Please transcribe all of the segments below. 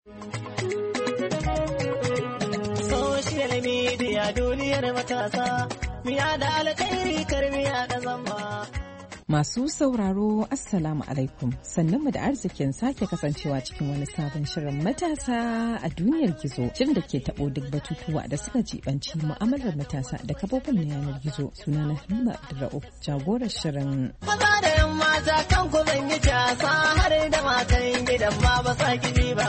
Social media duniyar matasa, miya da alkhairi karmiya da zamba. Masu sauraro Assalamu alaikum, sannunmu da arzikin sake kasancewa cikin wani sabon shirin matasa a duniyar gizo, shirin da ke taɓo duk batutuwa da suka jibanci mu'amalar matasa da kafofin na yanar gizo. Sunana Halima Abdulra'uf, jagorar shirin. Maza da yan mata kan ku zan yi casa har da matan gidan ma ba sa gidi ba.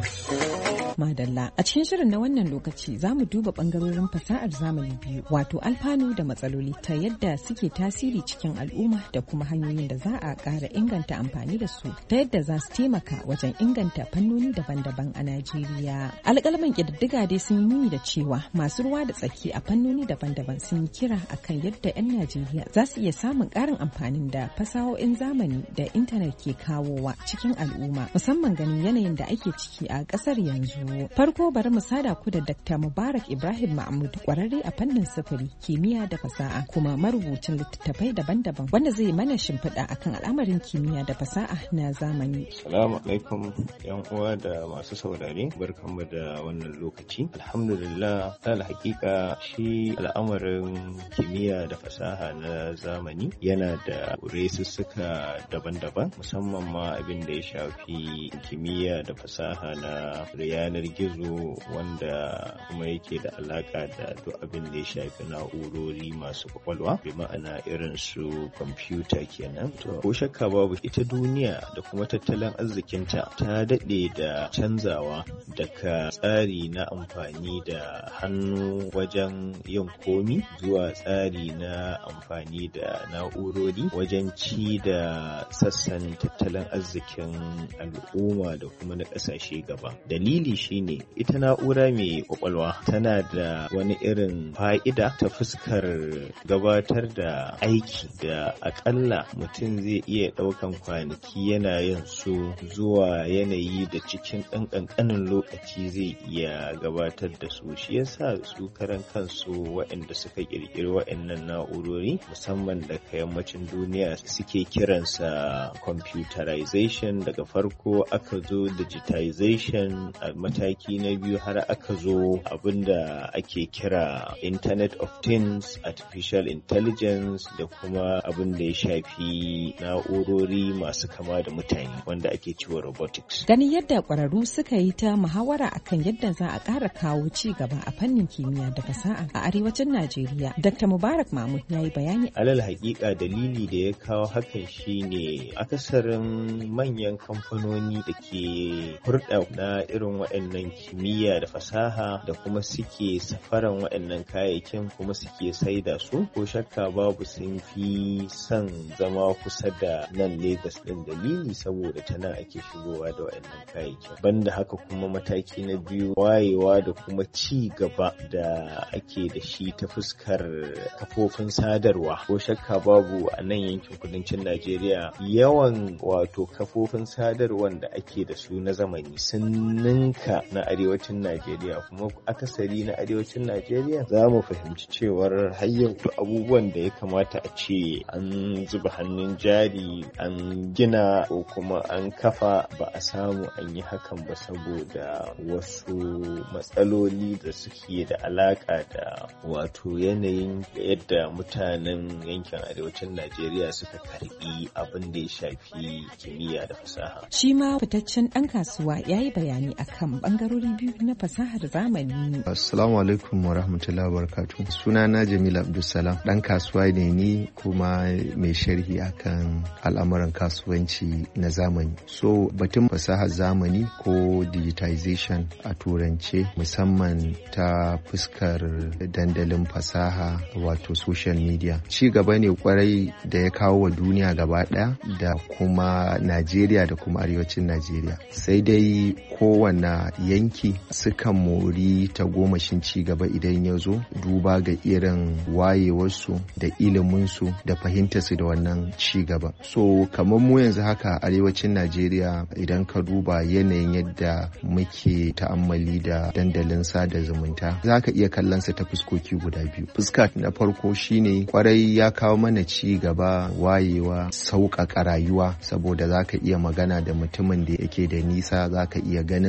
Madalla, a cikin shirin na wannan lokaci za mu duba bangarorin fasahar zamani biyu, wato alfanu da matsaloli, ta yadda suke tasiri cikin al'umma da kuma hanyoyin da za a ƙara inganta amfani da su ta yadda za su taimaka wajen inganta fannoni daban-daban a Najeriya. Alƙalman ƙididdiga dai sun yi nuni da cewa masu ruwa da tsaki a fannoni daban-daban sun yi kira akan yadda 'yan Najeriya za su iya samun ƙarin amfanin da fasahohin zamani da intanet ke kawowa cikin al'umma, musamman ganin yanayin da ake ciki a ƙasar yanzu. Farko bari mu sada ku da Dr. Mubarak Ibrahim Mahmud, ƙwararre a fannin sufuri, kimiyya da fasaha, kuma marubucin littattafai daban-daban, wanda zai mana shimfiɗa akan al'amarin kimiyya da fasaha na zamani. Assalamu alaikum yan uwa da masu saurare, barkanmu da wannan lokaci. Alhamdulillah, ta hakika shi al'amarin kimiyya da fasaha na zamani yana da resussuka daban-daban, musamman ma abin da ya shafi kimiyya da fasaha na yanar gizo, wanda kuma yake da alaka da duk abin da ya shafi na'urori masu kwakwalwa, bi ma'ana irin su kwamfuta kenan. To ko shakka babu, ita duniya da kuma tattalin arzikinta ta daɗe da canzawa daga tsari na amfani da hannu wajen yin komi zuwa tsari na amfani da na'urori wajen ci da sassan tattalin arzikin al'umma da kuma na ƙasashe gaba. Dalili shine ita na'ura mai kwakwalwa tana da wani irin fa'ida ta fuskar gabatar da aiki da akalla mutum zai iya ɗaukan kwanaki yana yin su zuwa yanayi da cikin ɗan ƙanƙanin lokaci zai iya gabatar da su. Shi yasa su karan kansu waɗanda suka ƙirƙiri waɗannan na'urori, musamman daga yammacin duniya, suke kiransa computerization. Daga farko aka zo digitization, a mataki na biyu har aka zo abinda ake kira Internet of Things, Artificial Intelligence, da kuma abin da ya shafi na'urori masu kama da mutane wanda ake cewa robotics. Ganin yadda ƙwararru suka yi ta muhawara akan yadda za a ƙara kawo ci gaba a fannin kimiyya da fasaha a arewacin Najeriya, Dr. Mubarak Mahmud ya yi bayani. Alal haƙiƙa dalili da ya kawo hakan shine akasarin manyan kamfanoni da ke hurɗa na irin waɗannan kimiyya da fasaha da kuma suke safaran waɗannan kayayyakin kuma suke saida su, ko shakka babu sun fi son zama kusa da nan Lagos ɗin. Dalili saboda ta nan ake shigowa da waɗannan kayayyakin. Banda haka kuma mataki na biyu, wayewa da kuma ci gaba da ake da shi ta fuskar kafofin sadarwa. Ko shakka babu a nan yankin kudancin Najeriya yawan wato kafofin sadarwar da ake da su na zamani sun ninka na arewacin Najeriya, kuma akasari na arewacin Najeriya za mu fahimci cewar har yanzu abubuwan da ya kamata a ce an zuba hannun jari an gina ko kuma an kafa ba a samu an yi hakan ba, saboda wasu matsaloli da suke da alaka da wato yanayin yadda mutanen yankin arewacin Najeriya suka karbi abin da ya shafi kimiyya da fasaha. Shi ma fitaccen ɗan kasuwa ya yi bayani akan bangarori biyu na fasahar zamani. Assalamu alaikum wa rahmatullahi wa barakatuh. Sunana Jamil Abdulsalam, ɗan kasuwa ne ni kuma mai sharhi akan al'amuran kasuwanci na zamani. So batun fasahar zamani ko digitization a turance, musamman ta fuskar dandalin fasaha wato social media, ci gaba ne kwarai da ya kawo wa duniya gaba ɗaya da kuma Najeriya da kuma arewacin Najeriya. Sai dai kowane yanki sukan mori ta gomashin ci gaba idan ya zo duba ga irin wayewarsu da iliminsu da fahimtarsu da wannan ci gaba. So kamar mu yanzu haka arewacin Najeriya, idan ka duba yanayin yadda muke ta'ammali da dandalin sada zumunta, za ka iya kallon sa ta fuskoki guda biyu. Fuska na farko shine kwarai ya kawo mana ci gaba, wayewa, sauƙaƙa rayuwa, saboda za ka iya magana da mutumin da yake da nisa, za ka iya ganin sa, za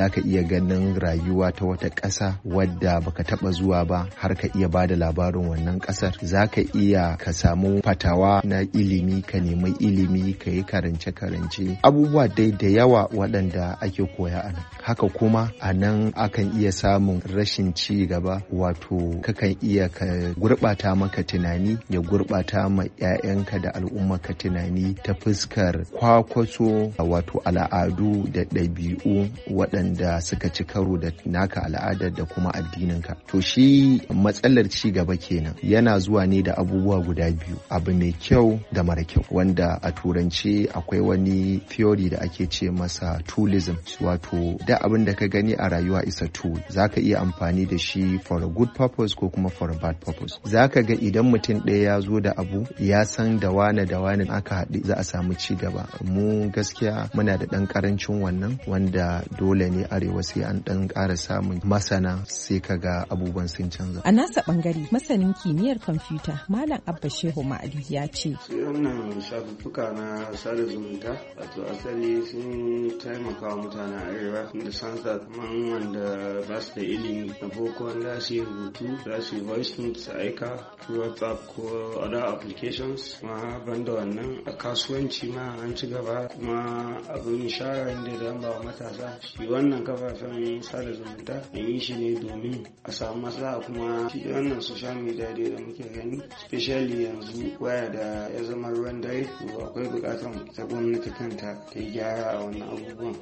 zaka iya ganin rayuwa ta wata ƙasa wadda baka taba zuwa ba har ka iya bada labarin wannan ƙasar. Zaka iya ka samu fatawa na ilimi, ka nemi ilimi, ka yi karance-karance, abubuwa dai da yawa waɗanda ake koya a nan. Haka kuma a nan akan iya samun rashin ci gaba, wato kakan iya ka gurɓata maka tunani, ya gurɓata ma 'ya'yanka da al'ummarka tunani ta fuskar kwakwaso wato al'adu da ɗabi'u waɗanda suka ci karo da naka al'adar da kuma addininka. To shi matsalar ci gaba kenan yana zuwa ne da abubuwa guda biyu, abu mai kyau da mara kyau, wanda a turanci akwai wani theory da ake ce masa toolism, wato da abin da ka gani a rayuwa is a tool. Zaka iya amfani da shi for a good purpose ko kuma for a bad purpose. Zaka ga idan mutum ɗaya ya zo da abu ya san da wane aka haɗu za a samu ci gaba. Mu gaskiya muna da ɗan ƙarancin wannan, wanda dole ne arewa sai an ɗan ƙara samun masana sai kaga abubuwan sun canza. A nasa ɓangare masanin kimiyyar kwamfuta Malam Abba Shehu Ma'adi ya ce. Wannan shafuffuka na sada zumunta wato asali sun taimaka wa mutanen arewa da sansa kaman wanda ba su da ilimi na boko, wanda za su yi rubutu, za su yi voice notes aika through WhatsApp ko other applications. Ma banda wannan a kasuwanci ma an ci gaba, kuma abin shawarar da zan ba matasa shi wannan kafafen sada zumunta an yi shi ne domin a samu maslaha, kuma shi wannan social media da muke gani especially yanzu waya da ya zama ruwan dare, akwai bukatar ta gwamnati kanta ta yi gyara a wannan abubuwan.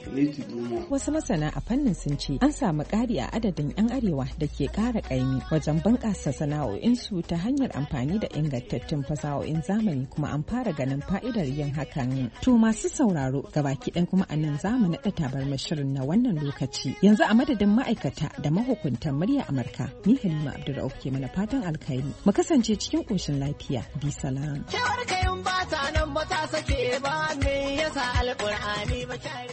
Wasu masana a fannin sun ce an samu ƙari a adadin 'yan arewa da ke ƙara ƙaimi wajen bunƙasa sana'o'insu ta hanyar amfani da ingantattun fasahohin zamani, kuma an fara ganin fa'idar yin hakan. To masu sauraro gabaki ɗan kuma a nan za mu naɗa tabarmar shirin na wannan lokaci. Yanzu a madadin ma'aikata da mahukuntan murya Amurka, ni Halima Abdulrauf ke mana fatan alkhairi. Mu kasance cikin ƙoshin lafiya. Bi salam. Kewar kayan ba ta nan ba ta sake ba, me yasa alƙur'ani ba